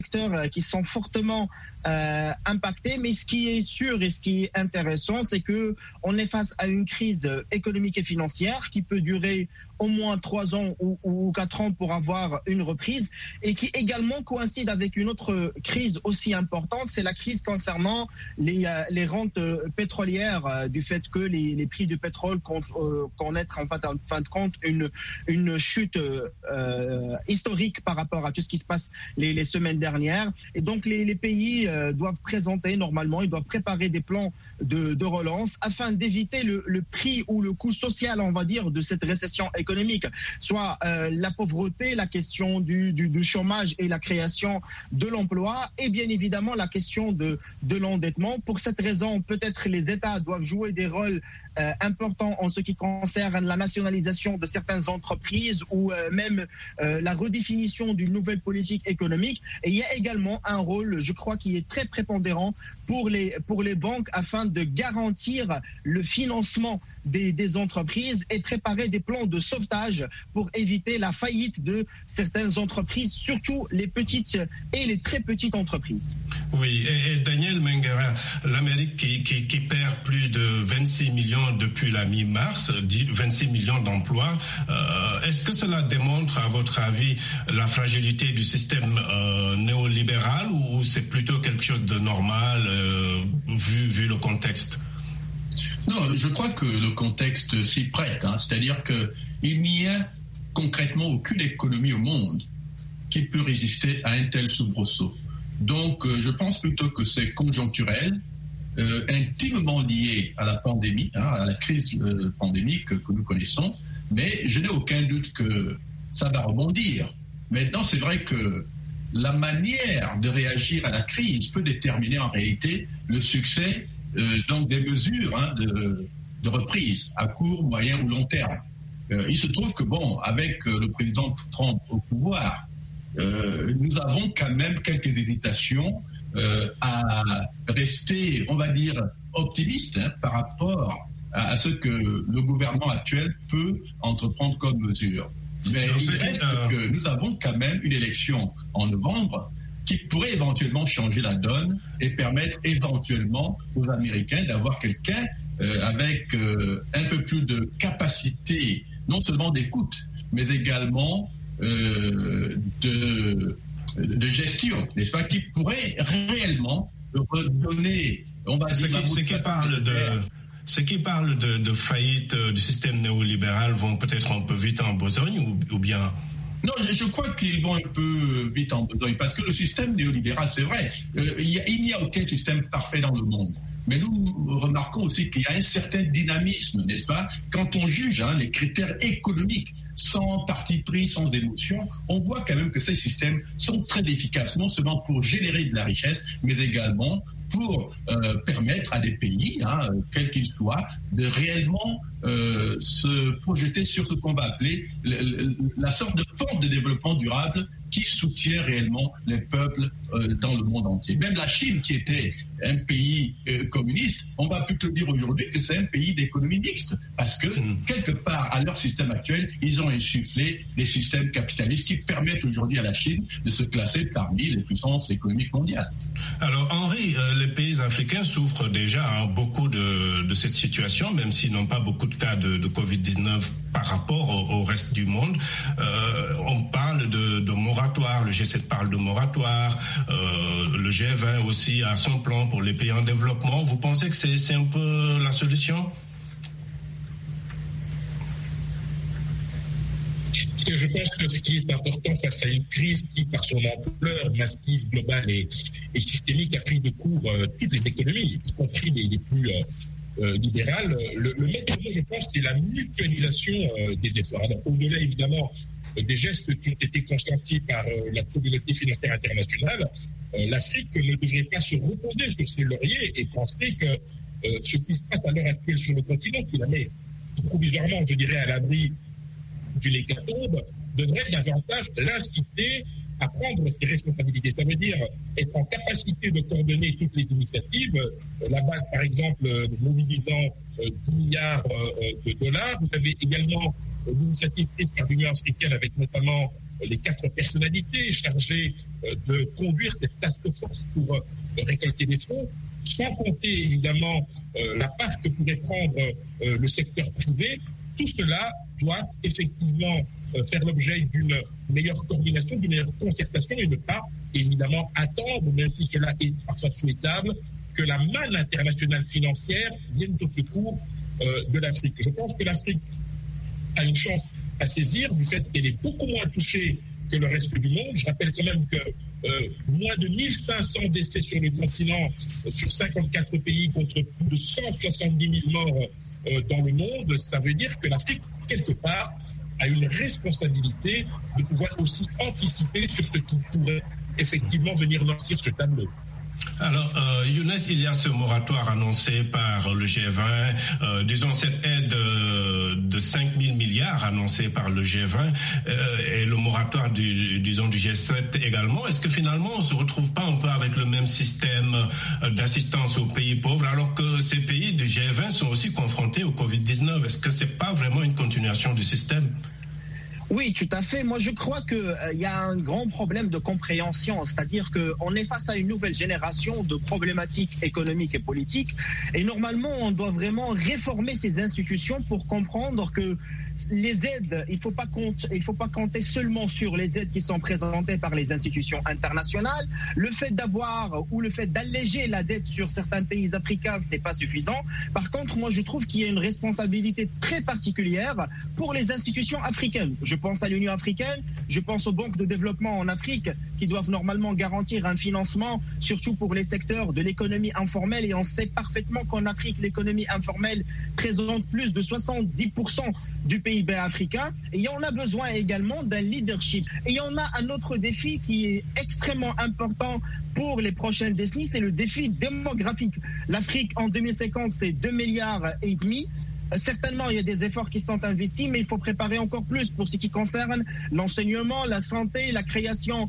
secteurs qui sont fortement impactés, mais ce qui est sûr et ce qui est intéressant, c'est que on est face à une crise économique et financière qui peut durer au moins 3 ans ou 4 ans pour avoir une reprise, et qui également coïncide avec une autre crise aussi importante, c'est la crise concernant les rentes pétrolières, du fait que les prix du pétrole connaître en fin de compte une chute historique par rapport à tout ce qui se passe les semaines dernières. Et donc les pays doivent présenter normalement, ils doivent préparer des plans de relance afin d'éviter le prix ou le coût social, on va dire, de cette récession économique, soit la pauvreté, la question du chômage et la création de l'emploi, et bien évidemment la question de l'endettement. Pour cette raison, peut-être les États doivent jouer des rôles importants en ce qui concerne la nationalisation de certaines entreprises ou même la redéfinition d'une nouvelle politique économique. Et il y a également un rôle, je crois, qui est très prépondérant pour les banques afin de garantir le financement des entreprises et préparer des plans de sauvetage pour éviter la faillite de certaines entreprises, surtout les petites et les très petites entreprises. Oui, et Daniel Menguera, l'Amérique qui perd plus de 26 millions depuis la mi-mars, 26 millions d'emplois, est-ce que cela démontre, à votre avis, la fragilité du système néolibéral, ou c'est plutôt quelque chose de normal vu le contexte? Non, je crois que le contexte s'y prête, c'est-à-dire qu'il n'y a concrètement aucune économie au monde qui peut résister à un tel soubresaut. Donc, je pense plutôt que c'est conjoncturel, intimement lié à la pandémie, à la crise pandémique que nous connaissons, mais je n'ai aucun doute que ça va rebondir. Maintenant, c'est vrai que la manière de réagir à la crise peut déterminer en réalité le succès donc des mesures de reprise à court, moyen ou long terme. Il se trouve que, avec le président Trump au pouvoir, nous avons quand même quelques hésitations à rester, on va dire, optimistes par rapport à ce que le gouvernement actuel peut entreprendre comme mesure. Mais il reste que nous avons quand même une élection en novembre qui pourrait éventuellement changer la donne et permettre éventuellement aux Américains d'avoir quelqu'un avec un peu plus de capacité, non seulement d'écoute, mais également de gestion, n'est-ce pas, qui pourrait réellement redonner, on va dire, ceux qui parlent de faillite du système néolibéral vont peut-être un peu vite en besogne, ou bien... Non, je crois qu'ils vont un peu vite en besogne, parce que le système néolibéral, c'est vrai, il n'y a aucun système parfait dans le monde. Mais nous remarquons aussi qu'il y a un certain dynamisme, n'est-ce pas? Quand on juge les critères économiques, sans parti pris, sans émotion, on voit quand même que ces systèmes sont très efficaces, non seulement pour générer de la richesse, mais également pour permettre à des pays, quels qu'ils soient, de réellement se projeter sur ce qu'on va appeler la sorte de pente de développement durable qui soutient réellement les peuples dans le monde entier. Même la Chine, qui était un pays communiste, on va plutôt dire aujourd'hui que c'est un pays d'économie mixte, parce que quelque part, à leur système actuel, ils ont insufflé des systèmes capitalistes qui permettent aujourd'hui à la Chine de se classer parmi les puissances économiques mondiales. Alors Henri, les pays africains souffrent déjà beaucoup de cette situation, même s'ils n'ont pas beaucoup de cas de Covid-19 par rapport au reste du monde. On parle de moratoire, le G7 parle de moratoire, le G20 aussi a son plan pour les pays en développement. Vous pensez que c'est un peu la solution? Je pense que ce qui est important face à une crise qui, par son ampleur massive, globale et systémique, a pris de court toutes les économies, y compris les plus libérales, le maître mot, je pense, c'est la mutualisation des efforts. Alors, au-delà, évidemment, des gestes qui ont été consentis par la communauté financière internationale, l'Afrique ne devrait pas se reposer sur ses lauriers et penser que ce qui se passe à l'heure actuelle sur le continent, qui la met provisoirement, je dirais, à l'abri d'une hécatombe, devrait davantage l'inciter à prendre ses responsabilités. Ça veut dire être en capacité de coordonner toutes les initiatives. La BAD, par exemple, mobilisant 10 milliards de dollars. Vous avez également l'initiative prise par l'Union africaine avec notamment les 4 personnalités chargées de conduire cette task force pour récolter des fonds, sans compter évidemment la part que pourrait prendre le secteur privé. Tout cela doit effectivement faire l'objet d'une meilleure coordination, d'une meilleure concertation et ne pas évidemment attendre, même si cela est parfois souhaitable, que la manne internationale financière vienne au secours de l'Afrique. Je pense que l'Afrique a une chance à saisir du fait qu'elle est beaucoup moins touchée que le reste du monde. Je rappelle quand même que moins de 1500 décès sur le continent, sur 54 pays, contre plus de 170 000 morts dans le monde. Ça veut dire que l'Afrique, quelque part, a une responsabilité de pouvoir aussi anticiper sur ce qui pourrait effectivement venir noircir ce tableau. Alors, Younes, il y a ce moratoire annoncé par le G20, disons cette aide de 5 000 milliards annoncée par le G20 et le moratoire du G7 également. Est-ce que finalement on ne se retrouve pas un peu avec le même système d'assistance aux pays pauvres alors que ces pays du G20 sont aussi confrontés au Covid-19? Est-ce que ce n'est pas vraiment une continuation du système? Oui, tout à fait. Moi, je crois qu'il y a un grand problème de compréhension, c'est-à-dire qu'on est face à une nouvelle génération de problématiques économiques et politiques, et normalement, on doit vraiment réformer ces institutions pour comprendre que les aides, il faut pas compter seulement sur les aides qui sont présentées par les institutions internationales. Le fait d'avoir ou le fait d'alléger la dette sur certains pays africains, c'est pas suffisant. Par contre, moi, je trouve qu'il y a une responsabilité très particulière pour les institutions africaines. Je pense à l'Union africaine, je pense aux banques de développement en Afrique qui doivent normalement garantir un financement, surtout pour les secteurs de l'économie informelle. Et on sait parfaitement qu'en Afrique, l'économie informelle présente plus de 70% du PIB africain. Et il y en a besoin également d'un leadership. Et il y en a un autre défi qui est extrêmement important pour les prochaines décennies, c'est le défi démographique. L'Afrique en 2050, c'est 2,5 milliards. Certainement, il y a des efforts qui sont investis, mais il faut préparer encore plus pour ce qui concerne l'enseignement, la santé, la création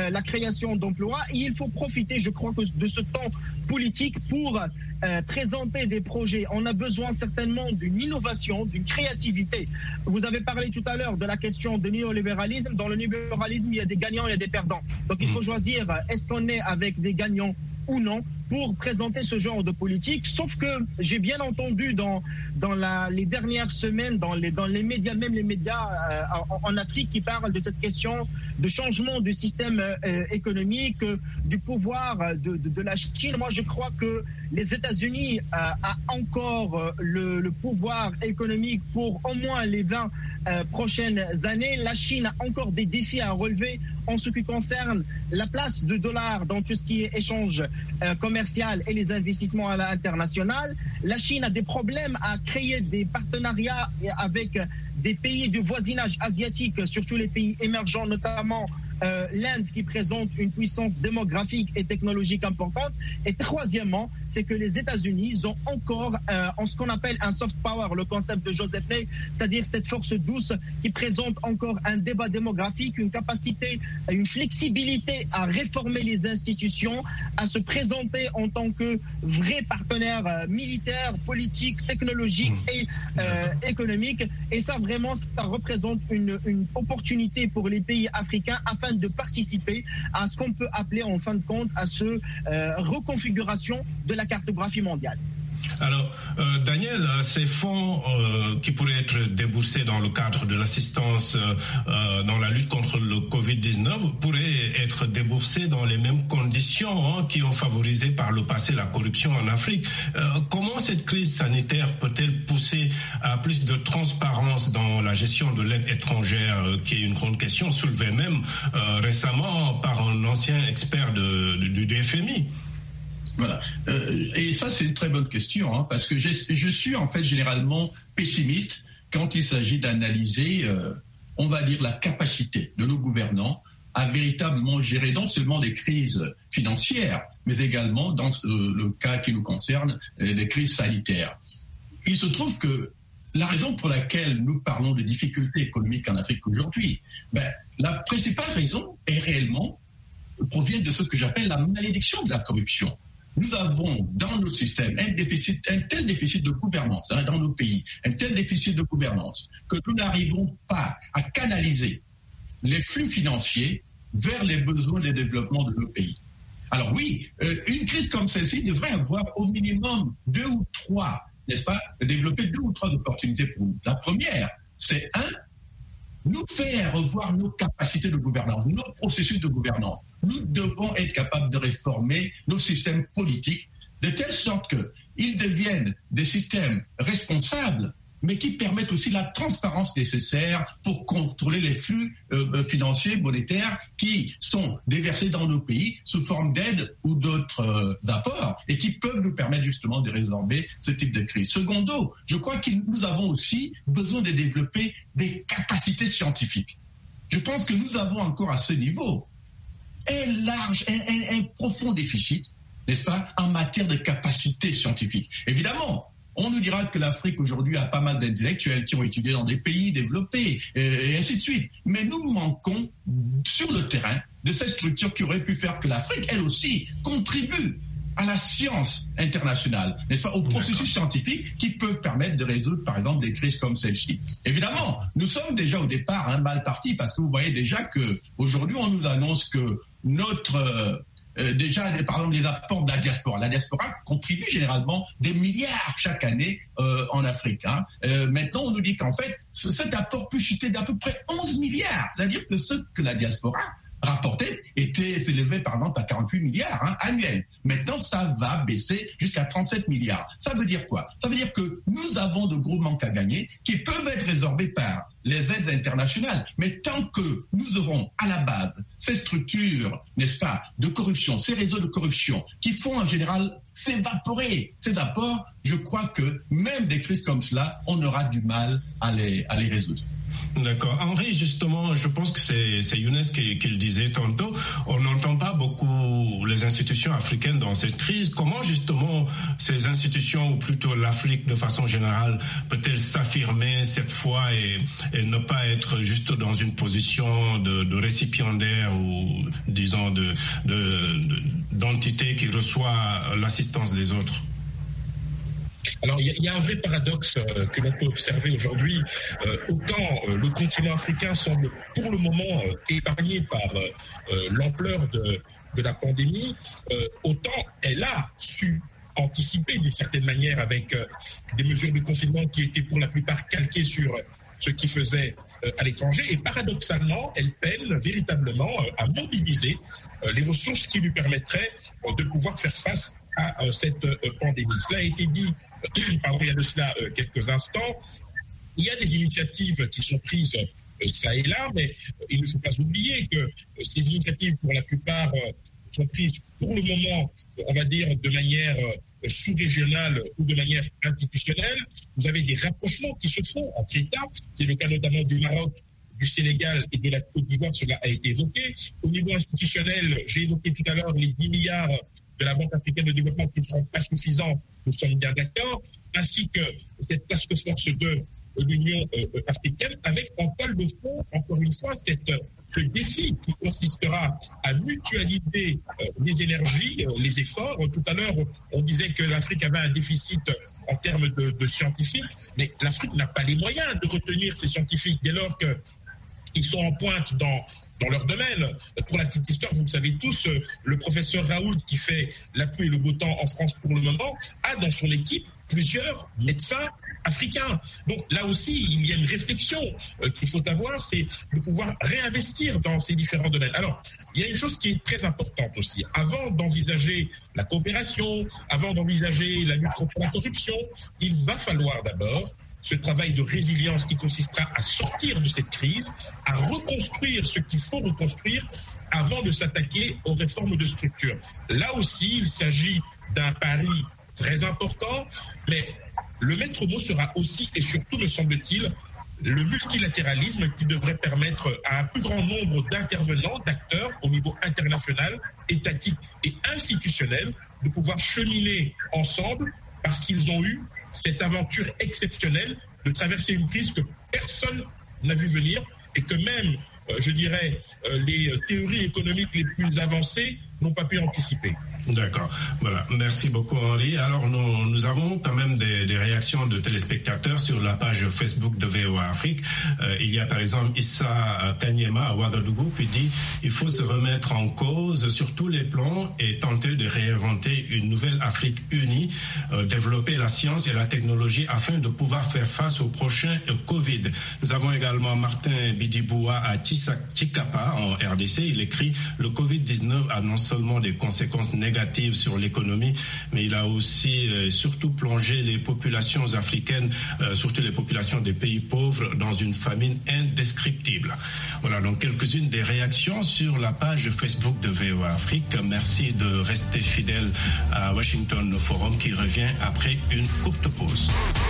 d'emplois. Et il faut profiter, je crois, de ce temps politique pour présenter des projets. On a besoin certainement d'une innovation, d'une créativité. Vous avez parlé tout à l'heure de la question du néolibéralisme. Dans le néolibéralisme, il y a des gagnants, il y a des perdants. Donc il faut choisir, est-ce qu'on est avec des gagnants ou non pour présenter ce genre de politique. Sauf que j'ai bien entendu dans les dernières semaines, dans les médias, même les médias en Afrique, qui parlent de cette question de changement du système économique, du pouvoir de la Chine. Moi, je crois que les États-Unis a encore le pouvoir économique pour au moins les 20 prochaines années. La Chine a encore des défis à relever en ce qui concerne la place du dollar dans tout ce qui est échange commercial et les investissements à l'international. La Chine a des problèmes à créer des partenariats avec des pays du voisinage asiatique, surtout les pays émergents, notamment l'Inde qui présente une puissance démographique et technologique importante. Et troisièmement, c'est que les États-Unis ont encore en ce qu'on appelle un soft power, le concept de Joseph Ney, c'est-à-dire cette force douce qui présente encore un débat démographique, une capacité, une flexibilité à réformer les institutions, à se présenter en tant que vrai partenaire militaire, politique, technologique et économique. Et ça, vraiment, ça représente une opportunité pour les pays africains afin de participer à ce qu'on peut appeler en fin de compte à ce reconfiguration de la cartographie mondiale. Alors, Daniel, ces fonds qui pourraient être déboursés dans le cadre de l'assistance dans la lutte contre le Covid-19 pourraient être déboursés dans les mêmes conditions qui ont favorisé par le passé la corruption en Afrique. Comment cette crise sanitaire peut-elle pousser à plus de transparence dans la gestion de l'aide étrangère, qui est une grande question soulevée même récemment par un ancien expert du FMI? Voilà. Et ça, c'est une très bonne question, parce que je suis en fait généralement pessimiste quand il s'agit d'analyser, on va dire, la capacité de nos gouvernants à véritablement gérer non seulement des crises financières, mais également, dans le cas qui nous concerne, les crises sanitaires. Il se trouve que la raison pour laquelle nous parlons de difficultés économiques en Afrique aujourd'hui, la principale raison provient de ce que j'appelle la malédiction de la corruption. Nous avons dans nos systèmes un tel déficit de gouvernance dans nos pays, un tel déficit de gouvernance que nous n'arrivons pas à canaliser les flux financiers vers les besoins de développement de nos pays. Alors oui, une crise comme celle-ci devrait avoir au minimum 2 ou 3, n'est-ce pas, développer 2 ou 3 opportunités pour nous. La première, c'est nous faire revoir nos capacités de gouvernance, nos processus de gouvernance. Nous devons être capables de réformer nos systèmes politiques de telle sorte qu'ils deviennent des systèmes responsables, mais qui permettent aussi la transparence nécessaire pour contrôler les flux financiers, monétaires qui sont déversés dans nos pays sous forme d'aide ou d'autres apports et qui peuvent nous permettre justement de résorber ce type de crise. Secondo, je crois que nous avons aussi besoin de développer des capacités scientifiques. Je pense que nous avons encore à ce niveau un profond déficit, n'est-ce pas, en matière de capacités scientifiques. Évidemment, on nous dira que l'Afrique aujourd'hui a pas mal d'intellectuels qui ont étudié dans des pays développés et ainsi de suite. Mais nous manquons sur le terrain de cette structure qui aurait pu faire que l'Afrique, elle aussi, contribue à la science internationale, n'est-ce pas, aux processus scientifiques qui peuvent permettre de résoudre, par exemple, des crises comme celle-ci. Évidemment, nous sommes déjà au départ mal partis parce que vous voyez déjà qu'aujourd'hui, on nous annonce que notre... déjà, par exemple, les apports de la diaspora. La diaspora contribue généralement des milliards chaque année en Afrique. Maintenant, on nous dit qu'en fait, cet apport peut chuter d'à peu près 11 milliards. C'est-à-dire que ce que la diaspora rapportait s'élevait par exemple à 48 milliards annuels. Maintenant, ça va baisser jusqu'à 37 milliards. Ça veut dire quoi? Ça veut dire que nous avons de gros manques à gagner qui peuvent être résorbés par les aides internationales. Mais tant que nous aurons à la base ces structures, n'est-ce pas, de corruption, ces réseaux de corruption qui font en général s'évaporer ces apports, je crois que même des crises comme cela, on aura du mal à les résoudre. D'accord. Henri, justement, je pense que c'est Younes qui le disait tantôt. On n'entend pas beaucoup les institutions africaines dans cette crise. Comment, justement, ces institutions, ou plutôt l'Afrique de façon générale, peut-elle s'affirmer cette fois et ne pas être juste dans une position de récipiendaire ou, disons, d'entité qui reçoit l'assistance des autres? Alors, il y a un vrai paradoxe que l'on peut observer aujourd'hui. Autant le continent africain semble pour le moment épargné par l'ampleur de la pandémie, autant elle a su anticiper d'une certaine manière avec des mesures de confinement qui étaient pour la plupart calquées sur ce qui faisait à l'étranger. Et paradoxalement, elle peine véritablement à mobiliser les ressources qui lui permettraient de pouvoir faire face à cette pandémie. Cela a été dit il y a de cela quelques instants. Il y a des initiatives qui sont prises ça et là, mais il ne faut pas oublier que ces initiatives, pour la plupart, sont prises pour le moment, on va dire, de manière sous-régionale ou de manière institutionnelle. Vous avez des rapprochements qui se font entre États. C'est le cas notamment du Maroc, du Sénégal et de la Côte d'Ivoire, cela a été évoqué. Au niveau institutionnel, j'ai évoqué tout à l'heure les 10 milliards de la Banque africaine de développement qui ne seront pas suffisants, nous sommes bien d'accord, ainsi que cette task force de l'Union africaine, avec en toile de fond, encore une fois, ce défi qui consistera à mutualiser les énergies, les efforts. Tout à l'heure, on disait que l'Afrique avait un déficit en termes de scientifiques, mais l'Afrique n'a pas les moyens de retenir ces scientifiques dès lors qu'ils sont en pointe dans leur domaine. Pour la petite histoire, vous le savez tous, le professeur Raoult, qui fait la pluie et le beau temps en France pour le moment, a dans son équipe plusieurs médecins africains. Donc là aussi, il y a une réflexion qu'il faut avoir, c'est de pouvoir réinvestir dans ces différents domaines. Alors, il y a une chose qui est très importante aussi. Avant d'envisager la coopération, avant d'envisager la lutte contre la corruption, il va falloir d'abord ce travail de résilience qui consistera à sortir de cette crise, à reconstruire ce qu'il faut reconstruire avant de s'attaquer aux réformes de structure. Là aussi, il s'agit d'un pari très important, mais le maître mot sera aussi et surtout, me semble-t-il, le multilatéralisme qui devrait permettre à un plus grand nombre d'intervenants, d'acteurs au niveau international, étatique et institutionnel de pouvoir cheminer ensemble parce qu'ils ont eu cette aventure exceptionnelle de traverser une crise que personne n'a vu venir et que même, je dirais, les théories économiques les plus avancées n'ont pas pu anticiper. D'accord. Voilà. Merci beaucoup, Henri. Alors, nous avons quand même des réactions de téléspectateurs sur la page Facebook de VOA Afrique. Il y a par exemple Issa Kanyema à Ouagadougou qui dit il faut se remettre en cause sur tous les plans et tenter de réinventer une nouvelle Afrique unie, développer la science et la technologie afin de pouvoir faire face au prochain Covid. Nous avons également Martin Bidiboua à Tchikapa en RDC. Il écrit le Covid-19 a non seulement des conséquences négatives sur l'économie, mais il a aussi surtout plongé les populations africaines, surtout les populations des pays pauvres, dans une famine indescriptible. Voilà donc quelques-unes des réactions sur la page Facebook de VOA Afrique. Merci de rester fidèle à Washington Forum qui revient après une courte pause.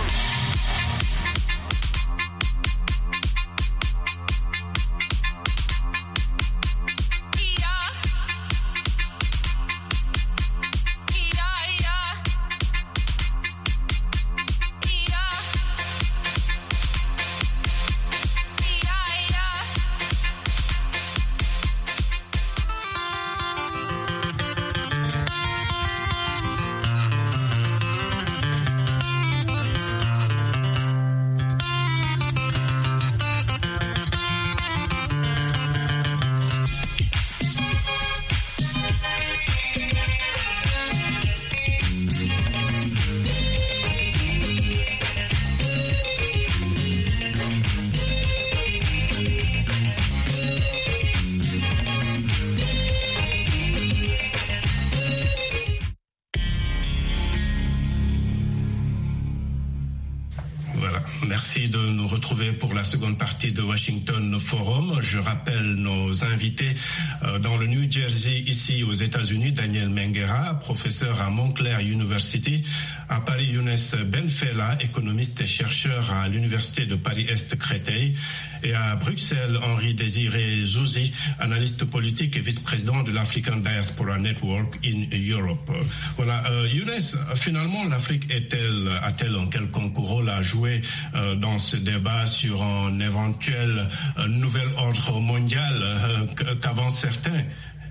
Merci de nous retrouver pour la seconde partie de Washington Forum. Je rappelle nos invités dans le New Jersey, ici aux États-Unis, Daniel Menguera, professeur à Montclair University, à Paris, Younes Benfella, économiste et chercheur à l'Université de Paris-Est Créteil, et à Bruxelles, Henri Désiré Zouzi, analyste politique et vice-président de l'African Diaspora Network in Europe. Voilà, Younes, finalement, l'Afrique a-t-elle un quelconque rôle à jouer dans ce débat sur un éventuel nouvel ordre mondial qu'avancent certains?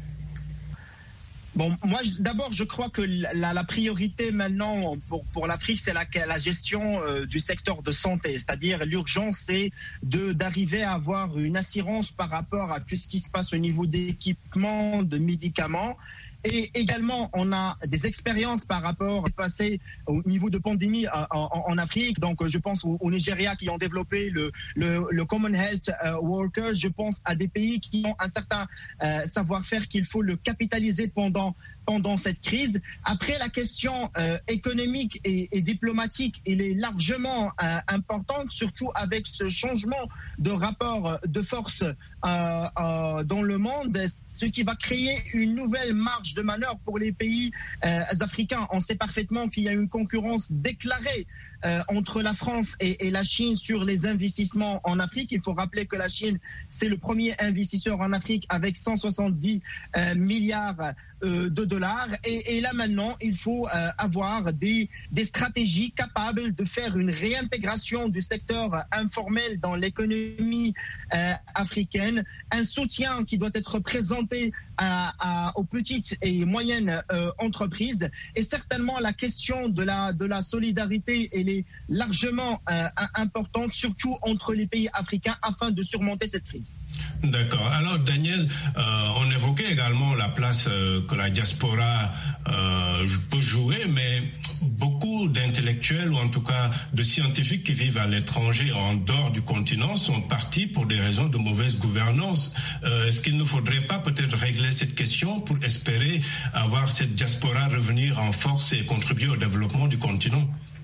Bon, moi, d'abord, je crois que la priorité maintenant pour l'Afrique, c'est la gestion du secteur de santé. C'est-à-dire, l'urgence, c'est d'arriver à avoir une assurance par rapport à tout ce qui se passe au niveau d'équipements, de médicaments. Et également, on a des expériences par rapport au passé au niveau de pandémie en Afrique. Donc, je pense au Nigeria qui ont développé le Common Health Workers. Je pense à des pays qui ont un certain savoir-faire qu'il faut le capitaliser pendant cette crise. Après, la question économique et diplomatique, elle est largement importante, surtout avec ce changement de rapport de force dans le monde, ce qui va créer une nouvelle marge de manœuvre pour les pays africains. On sait parfaitement qu'il y a une concurrence déclarée entre la France et la Chine sur les investissements en Afrique. Il faut rappeler que la Chine, c'est le premier investisseur en Afrique avec 170 milliards de dollars. Et là maintenant, il faut avoir des stratégies capables de faire une réintégration du secteur informel dans l'économie africaine, un soutien qui doit être présenté aux petites et moyennes entreprises, et certainement la question de la solidarité, elle est largement importante, surtout entre les pays africains, afin de surmonter cette crise. D'accord. Alors Daniel, on évoquait également la place que la diaspora peut jouer, mais beaucoup d'intellectuels, ou en tout cas de scientifiques qui vivent à l'étranger, en dehors du continent, sont partis pour des raisons de mauvaise gouvernance. Est-ce qu'il ne faudrait pas peut-être régler cette question pour espérer avoir cette diaspora revenir en force et contribuer au développement du continent?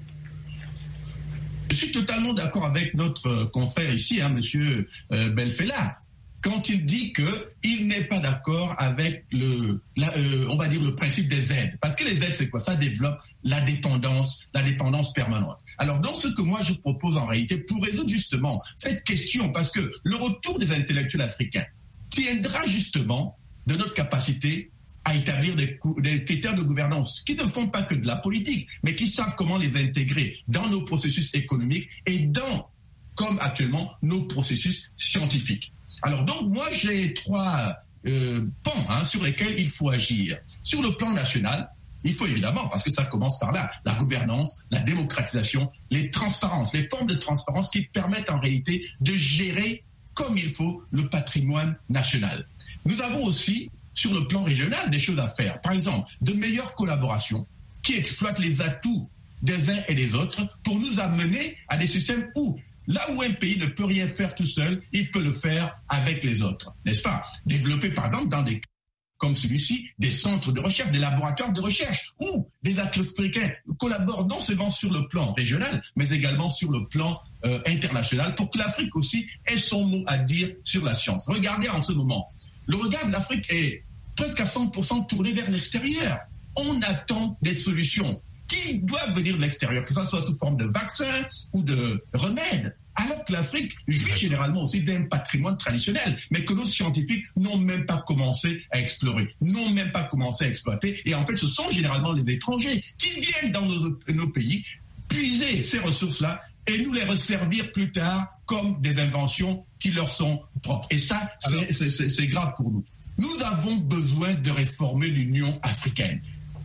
Je suis totalement d'accord avec notre confrère ici, monsieur Benfella, quand il dit qu'il n'est pas d'accord avec on va dire le principe des aides. Parce que les aides, c'est quoi? Ça développe la dépendance permanente. Alors, donc, ce que moi je propose en réalité, pour résoudre justement cette question, parce que le retour des intellectuels africains tiendra justement de notre capacité à établir des critères de gouvernance qui ne font pas que de la politique, mais qui savent comment les intégrer dans nos processus économiques et comme actuellement, nos processus scientifiques. Alors donc, moi, j'ai trois pans sur lesquels il faut agir. Sur le plan national, il faut évidemment, parce que ça commence par là, la gouvernance, la démocratisation, les transparences, les formes de transparence qui permettent en réalité de gérer comme il faut le patrimoine national. Nous avons aussi, sur le plan régional, des choses à faire. Par exemple, de meilleures collaborations qui exploitent les atouts des uns et des autres pour nous amener à des systèmes où, là où un pays ne peut rien faire tout seul, il peut le faire avec les autres, n'est-ce pas? Développer, par exemple, dans des cas comme celui-ci, des centres de recherche, des laboratoires de recherche, où des Africains collaborent non seulement sur le plan régional, mais également sur le plan international, pour que l'Afrique aussi ait son mot à dire sur la science. Regardez en ce moment, le regard de l'Afrique est presque à 100% tourné vers l'extérieur. On attend des solutions qui doivent venir de l'extérieur, que ce soit sous forme de vaccins ou de remèdes, alors que l'Afrique jouit généralement aussi d'un patrimoine traditionnel, mais que nos scientifiques n'ont même pas commencé à explorer, n'ont même pas commencé à exploiter. Et en fait, ce sont généralement les étrangers qui viennent dans nos pays puiser ces ressources-là et nous les resservir plus tard comme des inventions qui leur sont propres. Et ça, c'est grave pour nous. Nous avons besoin de réformer l'Union africaine.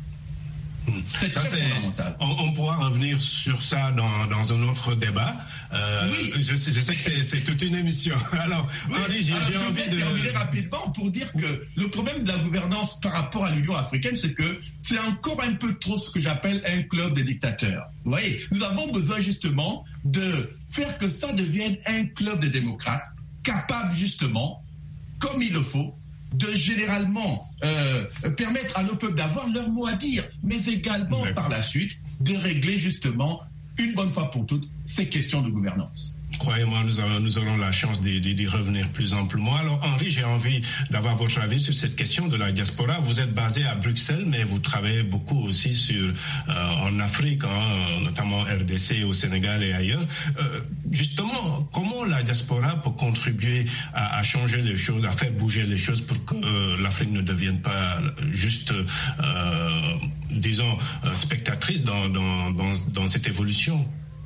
Ça, on pourra revenir sur ça dans un autre débat. Oui. Je sais que c'est toute une émission. Alors, Henri, j'ai envie de terminer rapidement pour dire que le problème de la gouvernance par rapport à l'Union africaine, c'est que c'est encore un peu trop ce que j'appelle un club de dictateurs. Vous voyez, nous avons besoin justement de faire que ça devienne un club de démocrates capables justement, comme il le faut, de généralement permettre à nos peuples d'avoir leur mot à dire, mais également par la suite de régler justement une bonne fois pour toutes ces questions de gouvernance. Croyez-moi, nous aurons la chance d'y revenir plus amplement. Alors, Henri, j'ai envie d'avoir votre avis sur cette question de la diaspora. Vous êtes basé à Bruxelles, mais vous travaillez beaucoup aussi en Afrique, notamment en RDC, au Sénégal et ailleurs. Justement, comment la diaspora peut contribuer à changer les choses, à faire bouger les choses pour que l'Afrique ne devienne pas juste, disons, spectatrice dans cette évolution?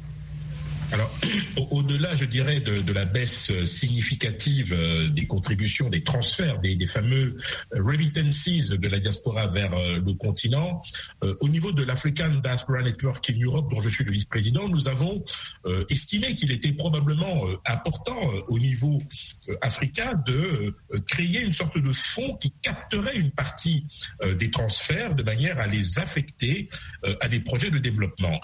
Alors, au-delà, je dirais, de la baisse significative des contributions, des transferts, des fameux remittances de la diaspora vers le continent, au niveau de l'African Diaspora Network in Europe, dont je suis le vice-président, nous avons estimé qu'il était probablement important au niveau africain de créer une sorte de fonds qui capterait une partie des transferts de manière à les affecter à des projets de développement.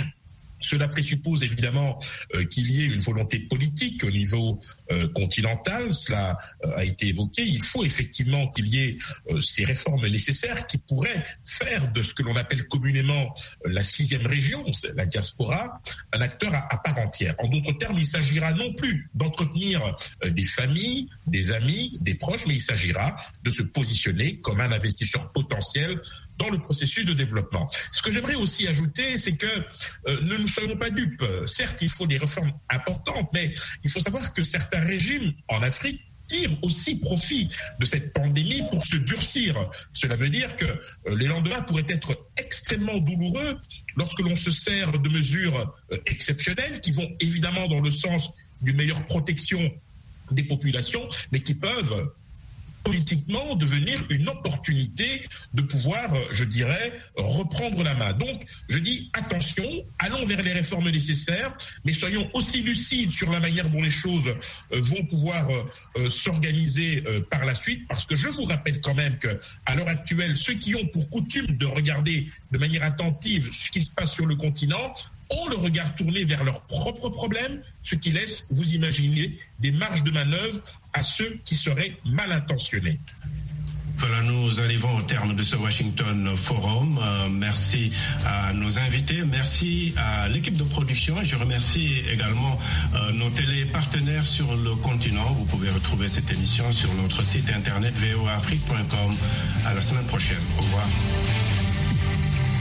Cela présuppose évidemment qu'il y ait une volonté politique au niveau continental, cela a été évoqué. Il faut effectivement qu'il y ait ces réformes nécessaires qui pourraient faire de ce que l'on appelle communément la 6e région, la diaspora, un acteur à part entière. En d'autres termes, il s'agira non plus d'entretenir des familles, des amis, des proches, mais il s'agira de se positionner comme un investisseur potentiel dans le processus de développement. Ce que j'aimerais aussi ajouter, c'est que ne nous soyons pas dupes. Certes, il faut des réformes importantes, mais il faut savoir que certains régimes en Afrique tirent aussi profit de cette pandémie pour se durcir. Cela veut dire que les lendemains pourraient être extrêmement douloureux lorsque l'on se sert de mesures exceptionnelles qui vont évidemment dans le sens d'une meilleure protection des populations, mais qui peuvent politiquement devenir une opportunité de pouvoir, je dirais, reprendre la main. Donc, je dis attention, allons vers les réformes nécessaires, mais soyons aussi lucides sur la manière dont les choses vont pouvoir s'organiser par la suite, parce que je vous rappelle quand même que, à l'heure actuelle, ceux qui ont pour coutume de regarder de manière attentive ce qui se passe sur le continent ont le regard tourné vers leurs propres problèmes, ce qui laisse, vous imaginer, des marges de manœuvre à ceux qui seraient mal intentionnés. Voilà, nous arrivons au terme de ce Washington Forum. Merci à nos invités, merci à l'équipe de production et je remercie également nos télépartenaires sur le continent. Vous pouvez retrouver cette émission sur notre site internet voaafrique.com. À la semaine prochaine. Au revoir.